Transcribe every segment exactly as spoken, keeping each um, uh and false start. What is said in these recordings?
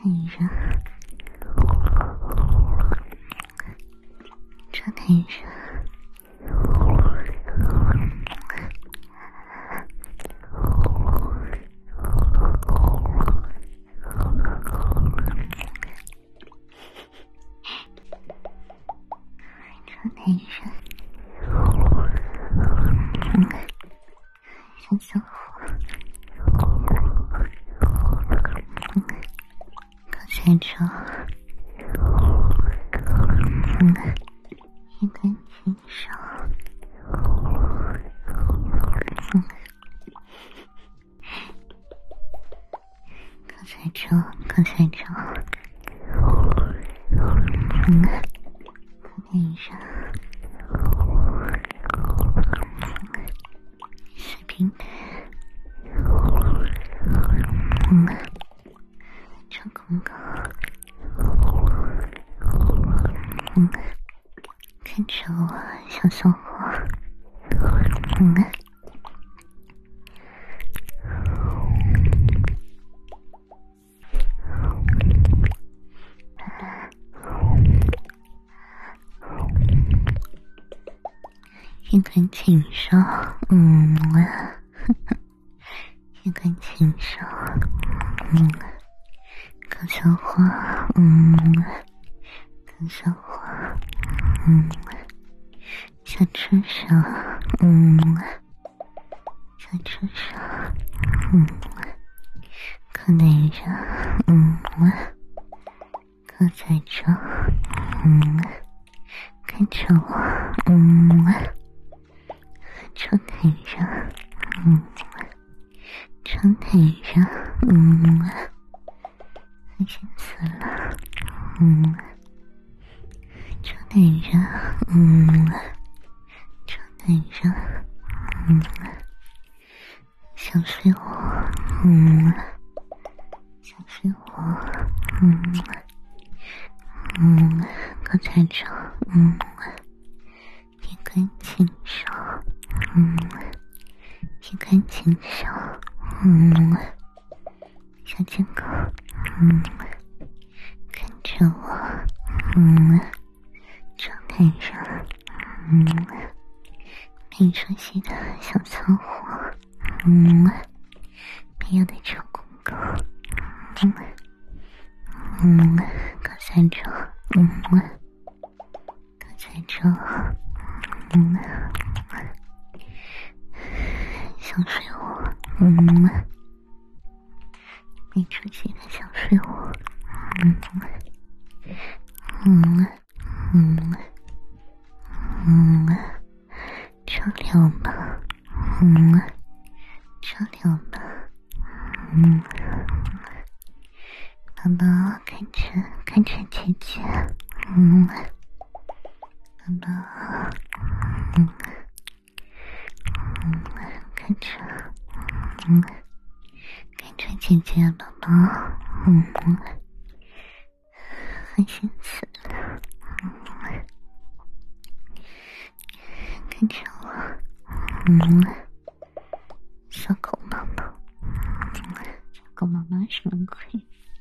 舔着，这舔着。男人，嗯，小小伙，嗯，刚才这，嗯，一根琴手，嗯，刚才这，刚才这，嗯，男人。随便，嗯，这公狗，嗯，看着我，小小伙，嗯，一根琴手，嗯，一根琴手，嗯，高小伙，嗯，高小伙，嗯，小车手，嗯，小车手，嗯，可男人，嗯，可在这，嗯，看着我，嗯。超坦然，嗯，超坦然，嗯，恶心死了，嗯，超坦然，嗯，超坦然，嗯，想睡我，嗯，想睡我，嗯，嗯，刚才这，嗯，一根琴手。嗯，一根琴手，嗯，小贱狗，嗯，看着我，嗯，超坦然，嗯，没出息的小骚货，嗯，没有的臭公狗，嗯，嗯，刚才这，嗯，刚才这，嗯。想睡我，嗯，没出息的想睡我，嗯，嗯，嗯，嗯，超凉吧，嗯，超凉吧，嗯，宝宝看着看着姐姐，嗯，宝宝，嗯。嗯，看着，嗯，看着姐姐宝宝，嗯，很心死了，嗯，看着我，嗯，小狗宝宝，嗯，小狗妈妈什么鬼？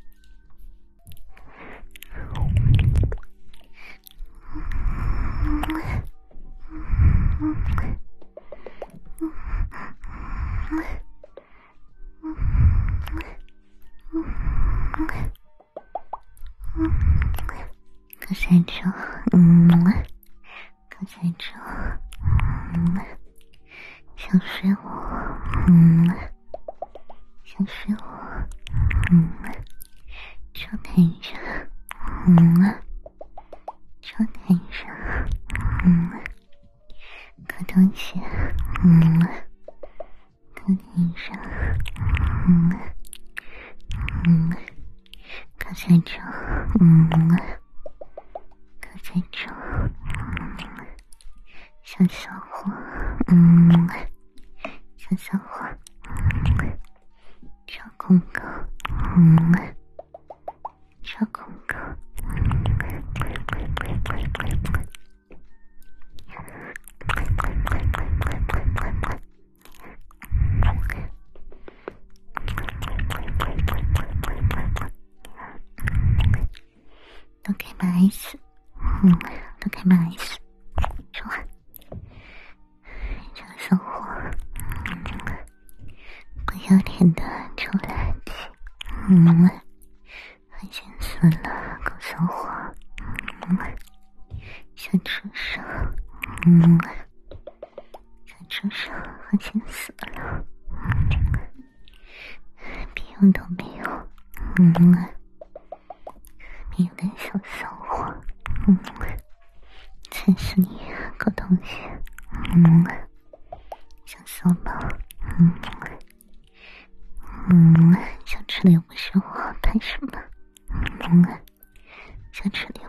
可才这，嗯，可才这，嗯，想睡我，嗯，想睡我，嗯，超坦然，嗯，超坦然，嗯，可东西，嗯，可坦然，嗯，嗯，可才这，嗯。可在这，嗯，小小伙，嗯，小小伙，嗯，超公狗，嗯，超公狗， 把 S， 嗯，都开把 S， 说话。这个小伙，嗯，不要脸的臭垃圾，嗯，很心死了，狗小伙，嗯，小畜生，嗯，小畜生，很心死了，嗯，屁用都没有，嗯，没有的小骚货，嗯，才是你，狗同学，嗯，小骚宝，嗯，嗯，想吃的又不是我，怕什么？嗯，想吃的